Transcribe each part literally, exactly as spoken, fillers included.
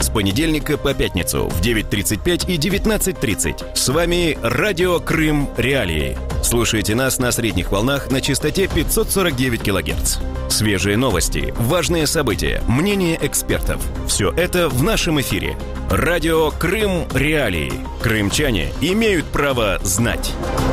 с понедельника по пятницу в девять тридцать пять и девятнадцать тридцать. С вами Радио Крым Реалии. Слушайте нас на средних волнах на частоте пятьсот сорок девять килогерц. Свежие новости, важные события, мнения экспертов. Все это в нашем эфире. Радио Крым Реалии. Крымчане имеют право знать.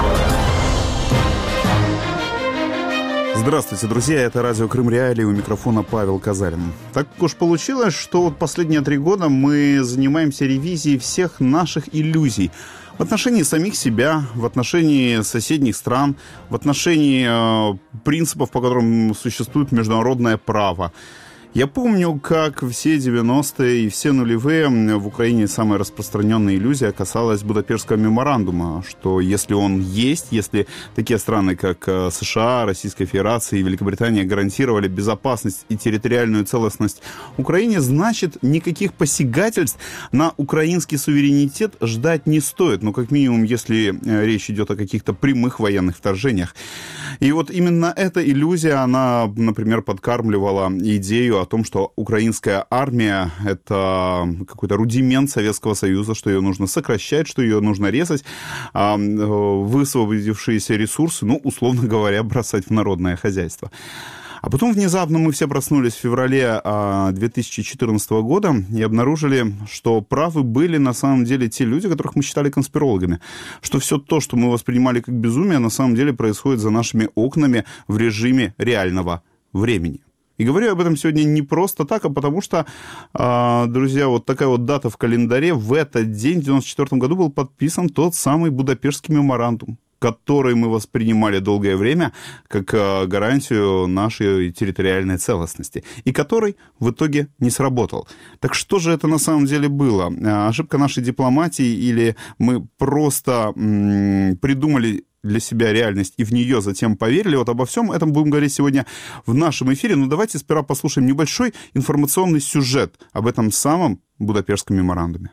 Здравствуйте, друзья, это радио Крым Реалии, у микрофона Павел Казарин. Так уж получилось, что вот последние три года мы занимаемся ревизией всех наших иллюзий в отношении самих себя, в отношении соседних стран, в отношении э, принципов, по которым существует международное право. Я помню, как все девяностые и все нулевые в Украине самая распространенная иллюзия касалась Будапештского меморандума, что если он есть, если такие страны, как США, Российская Федерация и Великобритания гарантировали безопасность и территориальную целостность Украине, значит, никаких посягательств на украинский суверенитет ждать не стоит. Ну, как минимум, если речь идет о каких-то прямых военных вторжениях. И вот именно эта иллюзия, она, например, подкармливала идею о том, что украинская армия — это какой-то рудимент Советского Союза, что ее нужно сокращать, что ее нужно резать, а высвободившиеся ресурсы, ну, условно говоря, бросать в народное хозяйство. А потом внезапно мы все проснулись в феврале две тысячи четырнадцатого года и обнаружили, что правы были на самом деле те люди, которых мы считали конспирологами. Что все то, что мы воспринимали как безумие, на самом деле происходит за нашими окнами в режиме реального времени. И говорю об этом сегодня не просто так, а потому что, друзья, вот такая вот дата в календаре. В этот день, в девяносто четвёртом году, был подписан тот самый Будапештский меморандум, который мы воспринимали долгое время как гарантию нашей территориальной целостности, и который в итоге не сработал. Так что же это на самом деле было? Ошибка нашей дипломатии или мы просто м- придумали для себя реальность и в нее затем поверили? Вот обо всем этом будем говорить сегодня в нашем эфире. Но давайте сперва послушаем небольшой информационный сюжет об этом самом Будапештском меморандуме.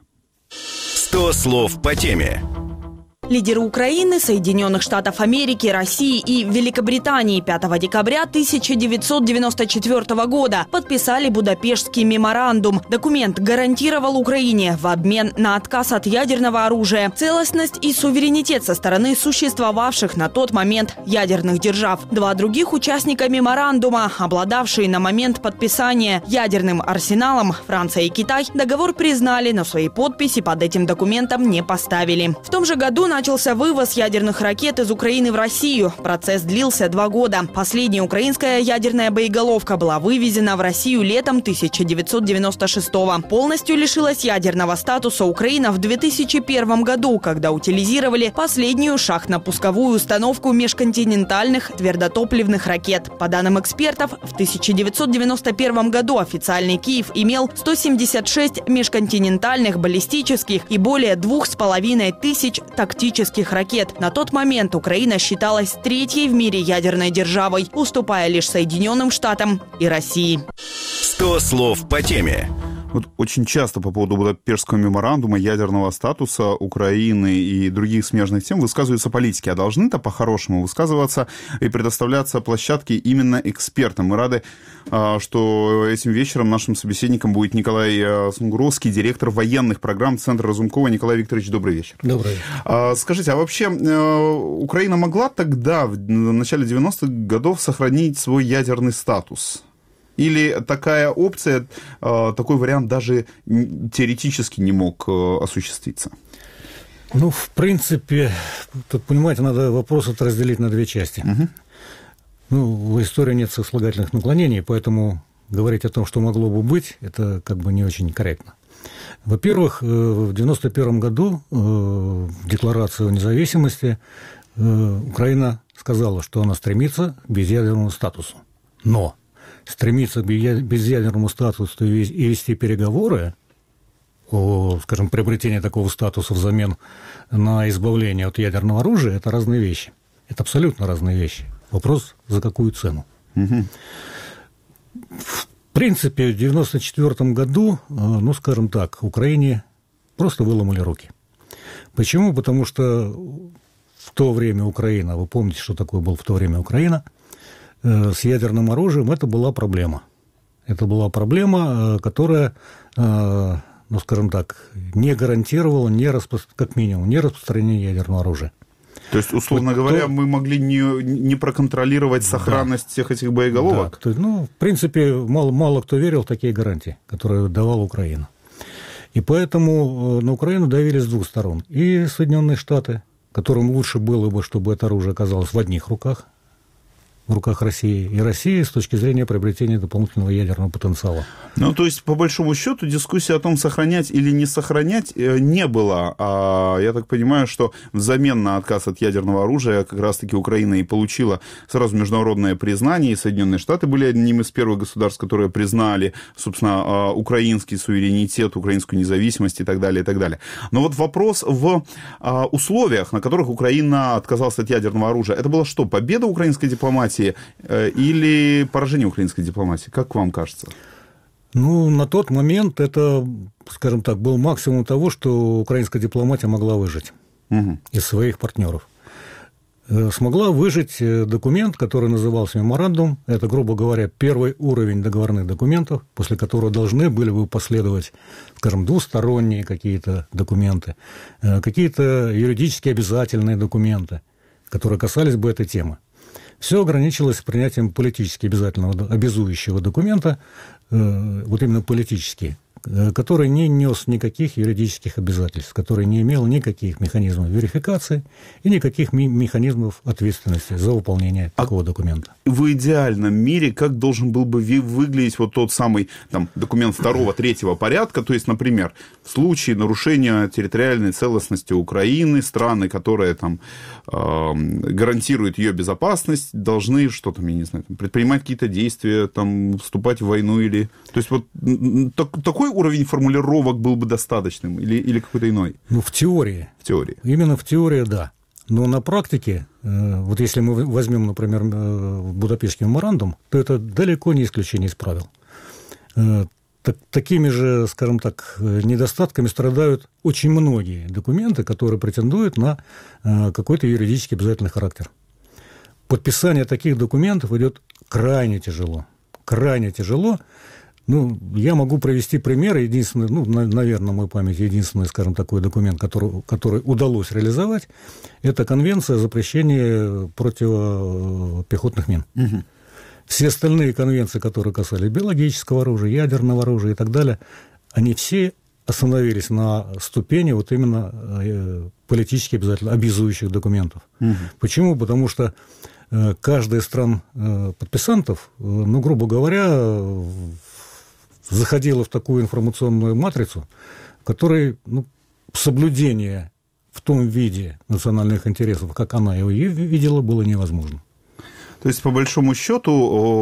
сто слов по теме. Лидеры Украины, Соединенных Штатов Америки, России и Великобритании пятого декабря тысяча девятьсот девяносто четвёртого года подписали Будапештский меморандум. Документ гарантировал Украине в обмен на отказ от ядерного оружия целостность и суверенитет со стороны существовавших на тот момент ядерных держав. Два других участника меморандума, обладавшие на момент подписания ядерным арсеналом, Франция и Китай, договор признали, но свои подписи под этим документом не поставили. В том же году начался вывоз ядерных ракет из Украины в Россию. Процесс длился два года. Последняя украинская ядерная боеголовка была вывезена в Россию летом тысяча девятьсот девяносто шестого. Полностью лишилась ядерного статуса Украина в две тысячи первом году, когда утилизировали последнюю шахтно-пусковую установку межконтинентальных твердотопливных ракет. По данным экспертов, в тысяча девятьсот девяносто первом году официальный Киев имел сто семьдесят шесть межконтинентальных баллистических и более двух с половиной тысяч тактических ракет. На тот момент Украина считалась третьей в мире ядерной державой, уступая лишь Соединенным Штатам и России. сто слов по теме. Вот очень часто по поводу Будапештского меморандума, ядерного статуса Украины и других смежных тем высказываются политики. А должны-то по-хорошему высказываться и предоставляться площадки именно экспертам. Мы рады, что этим вечером нашим собеседником будет Николай Сунгуровский, директор военных программ Центра Разумкова. Николай Викторович, добрый вечер. Добрый вечер. Скажите, а вообще Украина могла тогда, в начале девяностых годов, сохранить свой ядерный статус? Или такая опция, такой вариант даже теоретически не мог осуществиться? Ну, в принципе, тут, понимаете, надо вопрос это разделить на две части. Угу. Ну, в истории нет сослагательных наклонений, поэтому говорить о том, что могло бы быть, это как бы не очень корректно. Во-первых, в девяносто первом году в Декларации о независимости Украина сказала, что она стремится к безъядерному статусу. Но стремиться к безъядерному статусу и вести переговоры о, скажем, приобретении такого статуса взамен на избавление от ядерного оружия – это разные вещи. Это абсолютно разные вещи. Вопрос, за какую цену. Угу. В принципе, в девяносто четвёртом году, ну, скажем так, Украине просто выломали руки. Почему? Потому что в то время Украина, вы помните, что такое был в то время Украина, с ядерным оружием это была проблема. Это была проблема, которая, ну, ну, скажем так, не гарантировало, не распро... как минимум, не распространение ядерного оружия. То есть, условно вот говоря, то... мы могли не, не проконтролировать сохранность да. всех этих боеголовок? Да. Ну, в принципе, мало, мало кто верил в такие гарантии, которые давала Украина. И поэтому на Украину давили с двух сторон. И Соединенные Штаты, которым лучше было бы, чтобы это оружие оказалось в одних руках, в руках России, и России с точки зрения приобретения дополнительного ядерного потенциала. Ну, то есть, по большому счету, дискуссия о том, сохранять или не сохранять, не было. А я так понимаю, что взамен на отказ от ядерного оружия как раз-таки Украина и получила сразу международное признание, и Соединенные Штаты были одним из первых государств, которые признали, собственно, украинский суверенитет, украинскую независимость и так далее, и так далее. Но вот вопрос в условиях, на которых Украина отказалась от ядерного оружия, это было что, победа украинской дипломатии или поражение украинской дипломатии? Как вам кажется? Ну, на тот момент это, скажем так, был максимум того, что украинская дипломатия могла выжить угу. из своих партнеров. Смогла выжить документ, который назывался меморандум. Это, грубо говоря, первый уровень договорных документов, после которого должны были бы последовать, скажем, двусторонние какие-то документы, какие-то юридически обязательные документы, которые касались бы этой темы. Все ограничилось принятием политически обязательного, обязующего документа, э, вот именно политически, э, который не нес никаких юридических обязательств, который не имел никаких механизмов верификации и никаких ми- механизмов ответственности за выполнение а такого документа. В идеальном мире как должен был бы выглядеть вот тот самый там, документ второго, третьего порядка? То есть, например, в случае нарушения территориальной целостности Украины, страны, которые там, э, гарантируют ее безопасность, должны что там, я не знаю, предпринимать какие-то действия, там, вступать в войну или... То есть, вот так, такой уровень формулировок был бы достаточным или, или какой-то иной? Ну, в теории. В теории. Именно в теории, да. Но на практике, вот если мы возьмем, например, Будапештский меморандум, то это далеко не исключение из правил. Так, такими же, скажем так, недостатками страдают очень многие документы, которые претендуют на какой-то юридически обязательный характер. Подписание таких документов идет крайне тяжело. Крайне тяжело. Ну, я могу привести пример. Единственный, ну, наверное, на моей памяти, единственный, скажем, такой документ, который, который удалось реализовать, это Конвенция о запрещении противопехотных мин. Угу. Все остальные конвенции, которые касались биологического оружия, ядерного оружия и так далее, они все остановились на ступени вот именно политически обязательно обязующих документов. Угу. Почему? Потому что каждая из стран подписантов, ну, грубо говоря, заходила в такую информационную матрицу, в которой ну, соблюдение в том виде национальных интересов, как она его видела, было невозможно. То есть, по большому счету,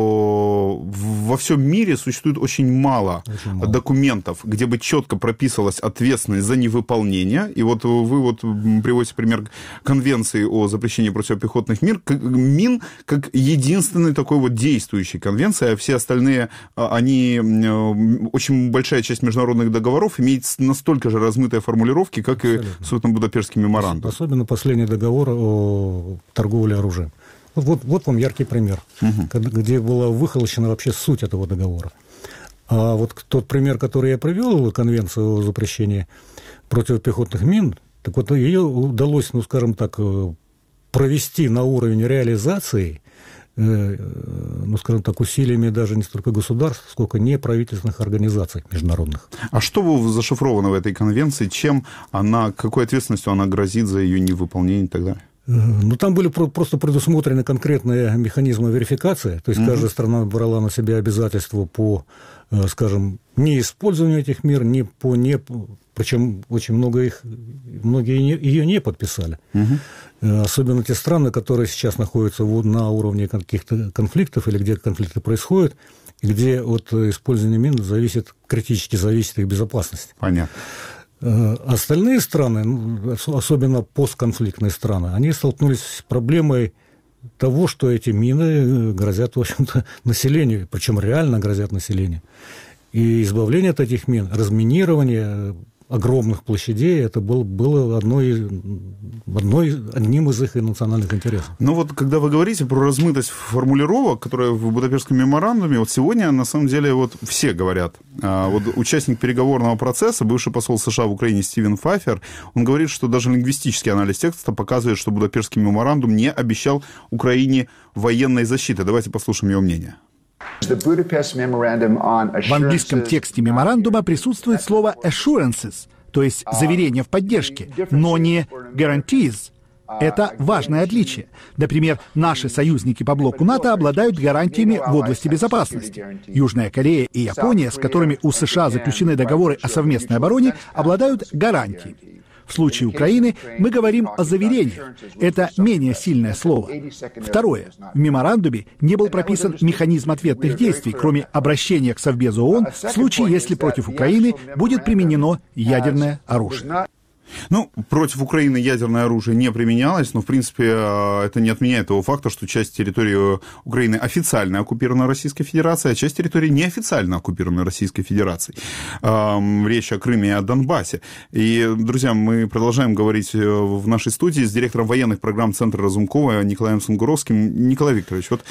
во всем мире существует очень мало, очень мало документов, где бы четко прописывалась ответственность за невыполнение. И вот вы вот приводите пример Конвенции о запрещении противопехотных мин как единственной такой вот действующей конвенции, а все остальные, они, очень большая часть международных договоров имеет настолько же размытые формулировки, как Абсолютно. И, собственно, Будапештский меморандум. Особенно последний договор о торговле оружием. Вот, вот вам яркий пример, угу. где была выхолощена вообще суть этого договора. А вот тот пример, который я привел, Конвенция о запрещении противопехотных мин, так вот ее удалось, ну, скажем так, провести на уровень реализации, ну, скажем так, усилиями даже не столько государств, сколько неправительственных организаций международных. А что зашифровано в этой конвенции? Чем она, какой ответственностью она грозит за ее невыполнение и так далее? Ну, там были просто предусмотрены конкретные механизмы верификации, то есть угу. каждая страна брала на себя обязательства по, скажем, неиспользованию этих мер, не по не, причем очень много их, многие ее не подписали. Угу. Особенно те страны, которые сейчас находятся на уровне каких-то конфликтов или где конфликты происходят, где от использования мин зависит, критически зависит их безопасность. Понятно. Остальные страны, особенно постконфликтные страны, они столкнулись с проблемой того, что эти мины грозят, в общем-то, населению, причем реально грозят населению. И избавление от этих мин, разминирование огромных площадей, это был, было одной, одной, одним из их национальных интересов. Ну вот, когда вы говорите про размытость формулировок, которые в Будапештском меморандуме, вот сегодня, на самом деле, вот все говорят. Вот участник переговорного процесса, бывший посол США в Украине Стивен Пфайфер, он говорит, что даже лингвистический анализ текста показывает, что Будапештский меморандум не обещал Украине военной защиты. Давайте послушаем его мнение. В английском тексте меморандума присутствует слово assurances, то есть заверение в поддержке, но не guarantees. Это важное отличие. Например, наши союзники по блоку НАТО обладают гарантиями в области безопасности. Южная Корея и Япония, с которыми у США заключены договоры о совместной обороне, обладают гарантиями. В случае Украины мы говорим о заверениях. Это менее сильное слово. Второе. В меморандуме не был прописан механизм ответных действий, кроме обращения к Совбезу ООН в случае, если против Украины будет применено ядерное оружие. Ну, против Украины ядерное оружие не применялось, но, в принципе, это не отменяет того факта, что часть территории Украины официально оккупирована Российской Федерацией, а часть территории неофициально оккупирована Российской Федерацией. Речь о Крыме и о Донбассе. И, друзья, мы продолжаем говорить в нашей студии с директором военных программ Центра Разумкова Николаем Сунгуровским. Николай Викторович, вот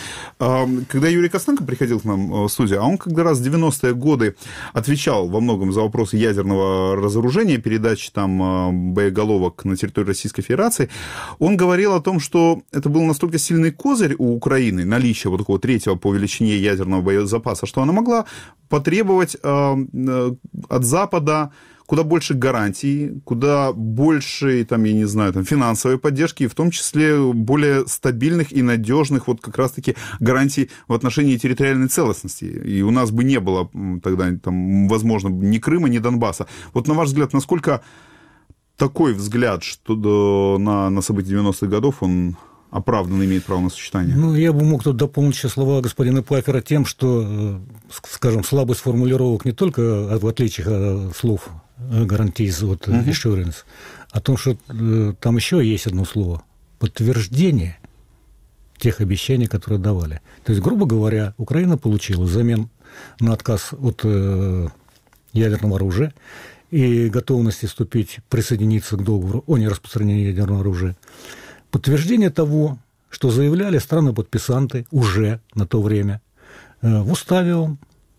когда Юрий Костенко приходил к нам в студию, а он как раз в девяностые годы отвечал во многом за вопросы ядерного разоружения, передачи там боеголовок на территории Российской Федерации, он говорил о том, что это был настолько сильный козырь у Украины, наличие вот такого третьего по величине ядерного боезапаса, что она могла потребовать э, от Запада куда больше гарантий, куда больше, там, я не знаю, там, финансовой поддержки, и в том числе более стабильных и надежных вот как раз-таки гарантий в отношении территориальной целостности. И у нас бы не было тогда, там, возможно, ни Крыма, ни Донбасса. Вот на ваш взгляд, насколько такой взгляд, что на, на события девяностых годов, он оправданно имеет право на существование? Ну, я бы мог тут дополнить еще слова господина Пфайфера тем, что, скажем, слабость формулировок не только в отличие от слов guarantees от assurance, о том, что там еще есть одно слово – подтверждение тех обещаний, которые давали. То есть, грубо говоря, Украина получила взамен на отказ от ядерного оружия и готовности вступить, присоединиться к договору о нераспространении ядерного оружия, подтверждение того, что заявляли страны-подписанты уже на то время в уставе,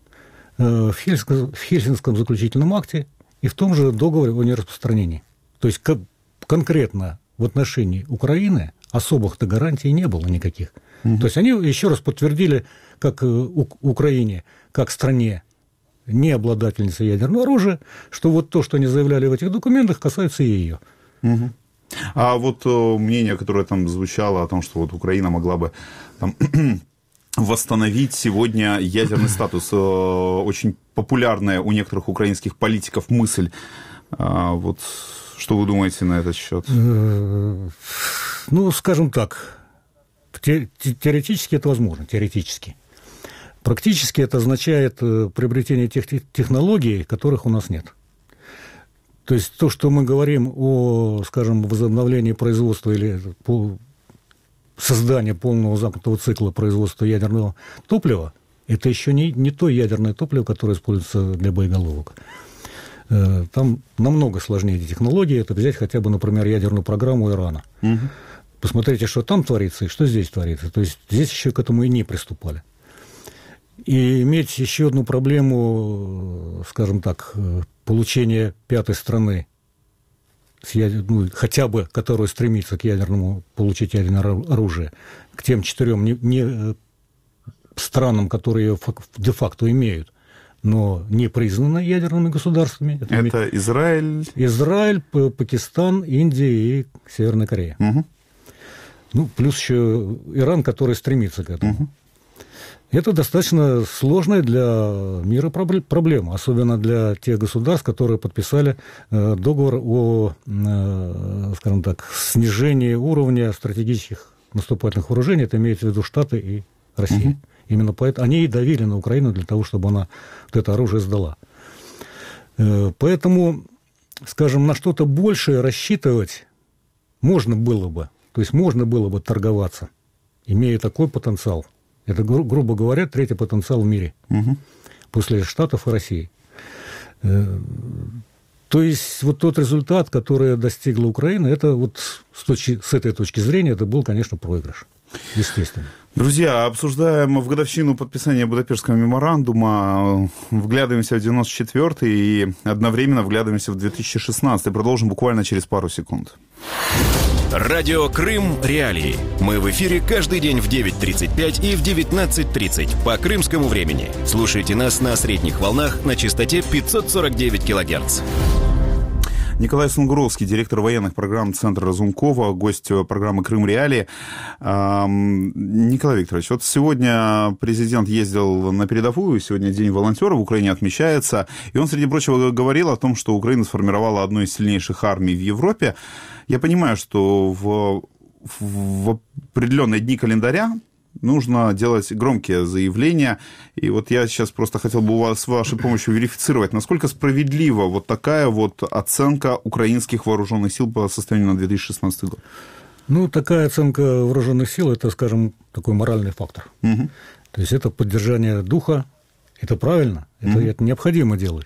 в Хельсинском заключительном акте и в том же договоре о нераспространении. То есть конкретно в отношении Украины особых-то гарантий не было никаких. Угу. То есть они еще раз подтвердили, как Украине, как стране, не обладательница ядерного оружия, что вот то, что они заявляли в этих документах, касается и ее. Угу. А вот мнение, которое там звучало о том, что вот Украина могла бы там, восстановить сегодня ядерный статус, очень популярная у некоторых украинских политиков мысль. Вот что вы думаете на этот счет? Ну, скажем так, теоретически это возможно, теоретически. Практически это означает приобретение тех технологий, которых у нас нет. То есть то, что мы говорим о, скажем, возобновлении производства или по созданию полного замкнутого цикла производства ядерного топлива, это еще не, не то ядерное топливо, которое используется для боеголовок. Там намного сложнее эти технологии. Это взять хотя бы, например, ядерную программу Ирана. Угу. Посмотрите, что там творится и что здесь творится. То есть здесь еще к этому и не приступали. И иметь еще одну проблему, скажем так, получения пятой страны, с ядер... ну, хотя бы которая стремится к ядерному, получить ядерное оружие, к тем четырем не, не странам, которые де-факто имеют, но не признаны ядерными государствами. Это, Это Израиль? Израиль, Пакистан, Индия и Северная Корея. Угу. Ну, плюс еще Иран, который стремится к этому. Угу. Это достаточно сложная для мира проблема, особенно для тех государств, которые подписали договор о, скажем так, снижении уровня стратегических наступательных вооружений. Это имеется в виду Штаты и Россия. Угу. Именно поэтому они и давили на Украину для того, чтобы она вот это оружие сдала. Поэтому, скажем, на что-то большее рассчитывать можно было бы. То есть можно было бы торговаться, имея такой потенциал. Это, гру- грубо говоря, третий потенциал в мире, угу. после Штатов и России. То есть вот тот результат, который достигла Украина, это вот с, точки, с этой точки зрения, это был, конечно, проигрыш, естественно. Друзья, обсуждаем в годовщину подписания Будапештского меморандума, вглядываемся в девяносто четвёртый и одновременно вглядываемся в две тысячи шестнадцатый. Продолжим буквально через пару секунд. Радио Крым Реалии. Мы в эфире каждый день в девять тридцать пять и в девятнадцать тридцать по крымскому времени. Слушайте нас на средних волнах на частоте пятьсот сорок девять килогерц. Николай Сунгуровский, директор военных программ Центра Разумкова, гость программы «Крым Реалии». Николай Викторович, вот сегодня президент ездил на передовую, сегодня День волонтера в Украине отмечается, и он, среди прочего, говорил о том, что Украина сформировала одну из сильнейших армий в Европе. Я понимаю, что в, в определенные дни календаря нужно делать громкие заявления. И вот я сейчас просто хотел бы у вас с вашей помощью верифицировать, насколько справедлива вот такая вот оценка украинских вооруженных сил по состоянию на две тысячи шестнадцатый год. Ну, такая оценка вооруженных сил – это, скажем, такой моральный фактор. Угу. То есть это поддержание духа, это правильно, это, угу. это необходимо делать.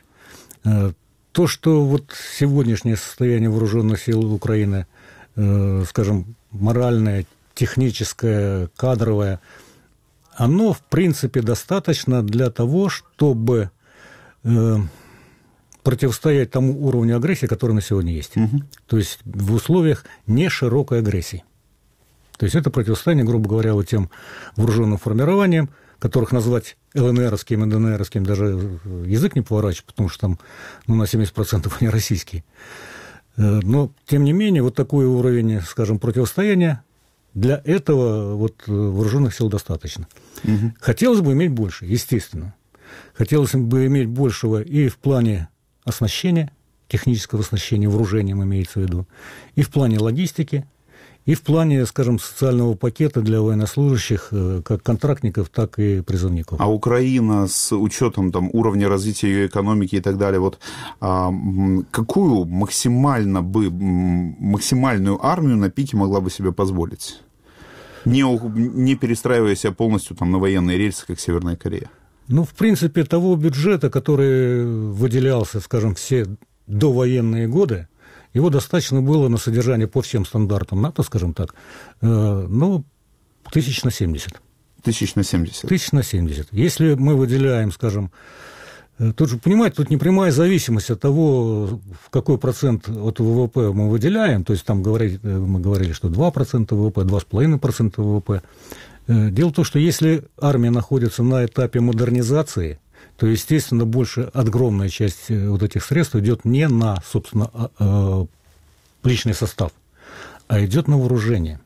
То, что вот сегодняшнее состояние вооруженных сил Украины, скажем, моральное, техническое, кадровое, оно, в принципе, достаточно для того, чтобы э, противостоять тому уровню агрессии, который на сегодня есть. Угу. То есть в условиях неширокой агрессии. То есть это противостояние, грубо говоря, вот тем вооруженным формированиям, которых назвать ЛНРовским и ДНРовским даже язык не поворачивает, потому что там ну, на семьдесят процентов они российские. Но, тем не менее, вот такой уровень, скажем, противостояния, для этого вот вооруженных сил достаточно. Угу. Хотелось бы иметь больше, естественно. Хотелось бы иметь большего и в плане оснащения, технического оснащения, вооружением имеется в виду, и в плане логистики, и в плане, скажем, социального пакета для военнослужащих, как контрактников, так и призывников. А Украина с учетом там, уровня развития ее экономики и так далее, вот, а, какую максимально бы, максимальную армию на пике могла бы себе позволить? Не, не перестраивая себя полностью там, на военные рельсы, как Северная Корея. Ну, в принципе, того бюджета, который выделялся, скажем, все довоенные годы, его достаточно было на содержание по всем стандартам НАТО, скажем так, ну, тысяч на семьдесят. Тысяч на семьдесят. Тысяч на семьдесят. Если мы выделяем, скажем, тут же, понимаете, тут непрямая зависимость от того, в какой процент от ВВП мы выделяем, то есть там говорили, мы говорили, что два процента ВВП, два с половиной процента ВВП. Дело в том, что если армия находится на этапе модернизации, то, естественно, больше, огромная часть вот этих средств идет не на, собственно, личный состав, а идет на вооружение.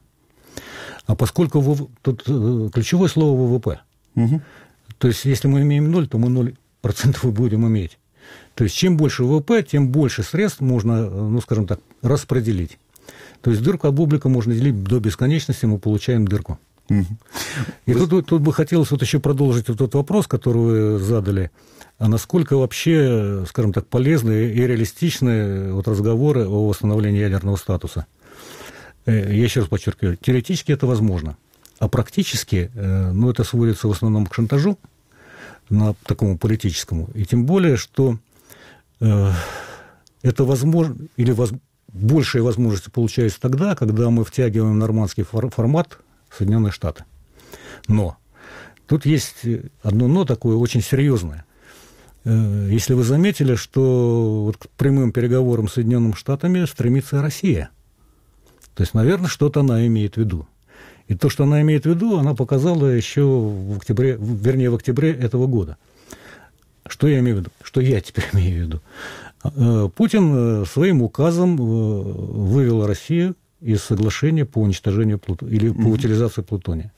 А поскольку тут ключевое слово ВВП, угу. то есть если мы имеем ноль, то мы ноль процентов и будем иметь. То есть чем больше ВВП, тем больше средств можно, ну, скажем так, распределить. То есть дырку от бублика можно делить до бесконечности, мы получаем дырку. И Вы... тут, тут бы хотелось вот еще продолжить вот тот вопрос, который вы задали, а насколько вообще, скажем так, полезны и реалистичны вот разговоры о восстановлении ядерного статуса. Я еще раз подчеркиваю, теоретически это возможно, а практически, ну, это сводится в основном к шантажу, на такому политическому, и тем более, что э, это возможно, или воз, большие возможности получаются тогда, когда мы втягиваем нормандский формат Соединенные Штаты. Но тут есть одно но такое очень серьезное. Если вы заметили, что вот к прямым переговорам с Соединенными Штатами стремится Россия. То есть, наверное, что-то она имеет в виду. И то, что она имеет в виду, она показала еще в октябре, вернее, в октябре этого года. Что я имею в виду? Что я теперь имею в виду? Путин своим указом вывел Россию из соглашения по уничтожению плут... или по утилизации плутония.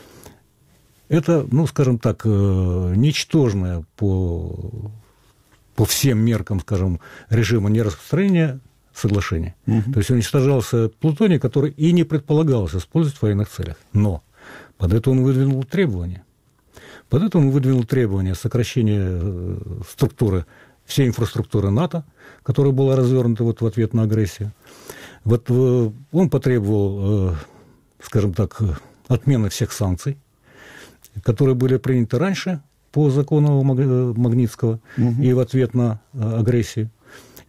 Это, ну, скажем так, ничтожное по, по всем меркам, скажем, режима нераспространения соглашения. Угу. То есть уничтожался плутоний, который и не предполагалось использовать в военных целях. Но под это он выдвинул требования. Под это он выдвинул требования сокращения структуры, всей инфраструктуры НАТО, которая была развернута вот в ответ на агрессию. Вот он потребовал, скажем так, отмены всех санкций, которые были приняты раньше по закону Магнитского угу. и в ответ на агрессию.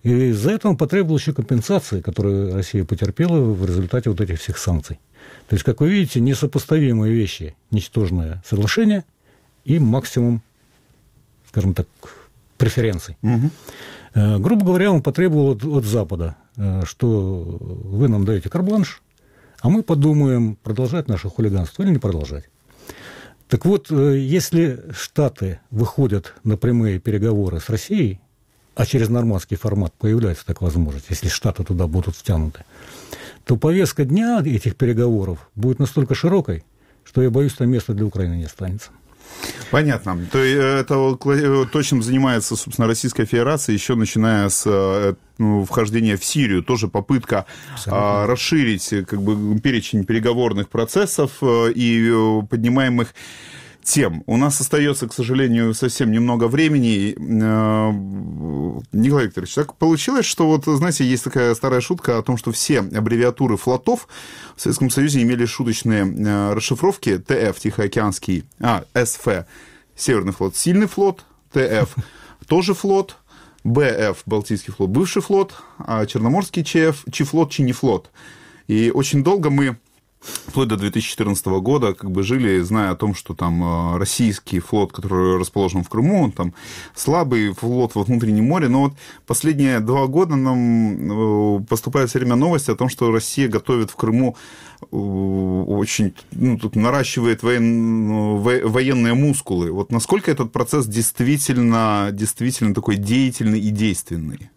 И из-за этого он потребовал еще компенсации, которую Россия потерпела в результате вот этих всех санкций. То есть, как вы видите, несопоставимые вещи, ничтожное соглашение и максимум, скажем так, преференций. Угу. Грубо говоря, он потребовал от, от Запада, что вы нам даете карт-бланш, а мы подумаем, продолжать наше хулиганство или не продолжать. Так вот, если Штаты выходят на прямые переговоры с Россией, а через нормандский формат появляется такая возможность, если Штаты туда будут втянуты, то повестка дня этих переговоров будет настолько широкой, что, я боюсь, там места для Украины не останется. Понятно. То есть это то, чем занимается, собственно, Российская Федерация, еще начиная с ну, вхождения в Сирию. Тоже попытка а, расширить как бы, перечень переговорных процессов и поднимаемых тем. У нас остается, к сожалению, совсем немного времени. Николай Викторович, так получилось, что вот, знаете, есть такая старая шутка о том, что все аббревиатуры флотов в Советском Союзе имели шуточные расшифровки. ТФ, Тихоокеанский, а, СФ, Северный флот, Сильный флот, ТФ, тоже флот, БФ, Балтийский флот, бывший флот, а Черноморский ЧФ, Чифлот, Чинифлот. И очень долго мы вплоть до две тысячи четырнадцатого года как бы жили, зная о том, что там российский флот, который расположен в Крыму, он там слабый флот во внутреннем море, но вот последние два года нам поступает все время новости о том, что Россия готовит в Крыму очень, ну, тут наращивает воен, военные мускулы. Вот насколько этот процесс действительно, действительно такой деятельный и действенный?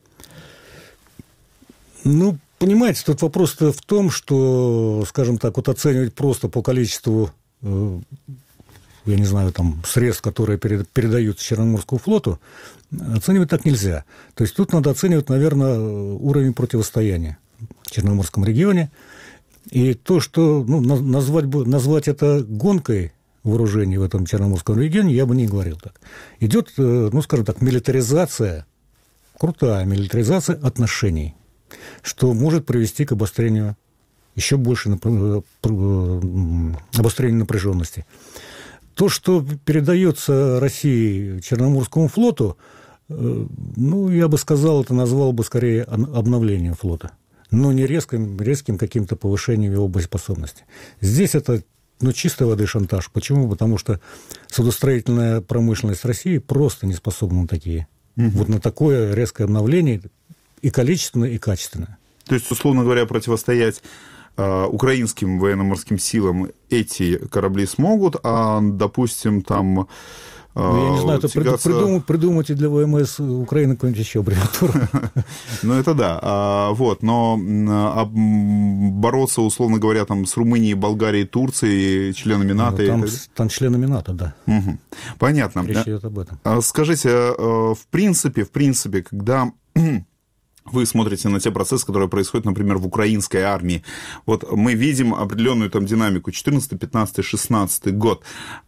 Ну, понимаете, тут вопрос-то в том, что, скажем так, вот оценивать просто по количеству, я не знаю, там, средств, которые передаются Черноморскому флоту, оценивать так нельзя. То есть тут надо оценивать, наверное, уровень противостояния в Черноморском регионе. И то, что ну, назвать, назвать это гонкой вооружений в этом Черноморском регионе, я бы не говорил так. Идет, ну, скажем так, милитаризация, крутая милитаризация отношений, что может привести к обострению, еще больше обострению напряженности. То, что передается России Черноморскому флоту, ну, я бы сказал, это назвал бы скорее обновлением флота, но не резким, резким каким-то повышением его боеспособности. Здесь это ну, чистой воды шантаж. Почему? Потому что судостроительная промышленность России просто не способна на такие. Угу. Вот на такое резкое обновление и количественное, и качественное. То есть, условно говоря, противостоять э, украинским военно-морским силам эти корабли смогут, а, допустим, там... Ну, я не знаю, это тягаться... придумать, придумать и для ВМС Украины какую-нибудь еще аббревиатуру. Ну, это да. Вот, но бороться, условно говоря, там с Румынией, Болгарией, Турцией, членами НАТО... Там членами НАТО, да. Понятно. Речь идет об этом. Скажите, в принципе, в принципе, когда... вы смотрите на те процессы, которые происходят, например, в украинской армии. Вот мы видим определенную там динамику четырнадцатый, пятнадцатый, шестнадцатый год.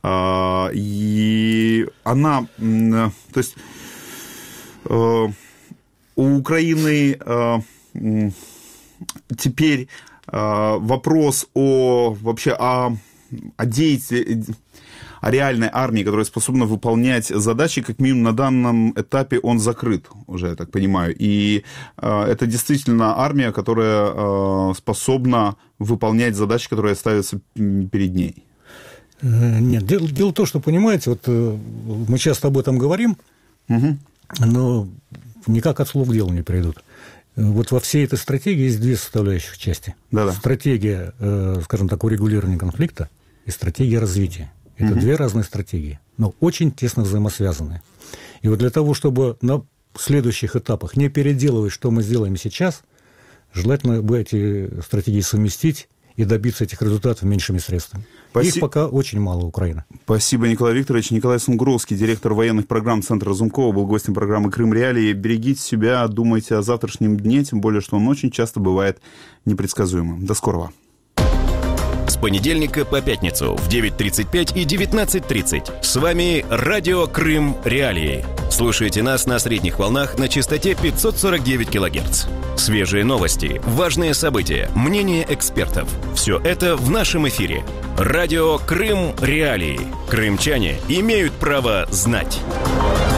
И она... То есть у Украины теперь вопрос о вообще о, о деятельности... о реальной армии, которая способна выполнять задачи, как минимум на данном этапе он закрыт уже, я так понимаю. И э, это действительно армия, которая э, способна выполнять задачи, которые ставятся перед ней. Нет, дело, дело в том, что, понимаете, вот мы часто об этом говорим, угу. но никак от слов к делу не перейдут. Вот во всей этой стратегии есть две составляющих части. Да-да. Стратегия, э, скажем так, урегулирования конфликта и стратегия развития. Это угу. две разные стратегии, но очень тесно взаимосвязанные. И вот для того, чтобы на следующих этапах не переделывать, что мы сделаем сейчас, желательно бы эти стратегии совместить и добиться этих результатов меньшими средствами. Спасибо. Их пока очень мало, Украина. Спасибо, Николай Викторович. Николай Сунгуровский, директор военных программ Центра Разумкова, был гостем программы «Крым Реалии». Берегите себя, думайте о завтрашнем дне, тем более, что он очень часто бывает непредсказуемым. До скорого. С понедельника по пятницу в девять тридцать пять и девятнадцать тридцать. С вами Радио Крым Реалии. Слушайте нас на средних волнах на частоте пятьсот сорок девять килогерц. Свежие новости, важные события, мнения экспертов. Все это в нашем эфире. Радио Крым Реалии. Крымчане имеют право знать.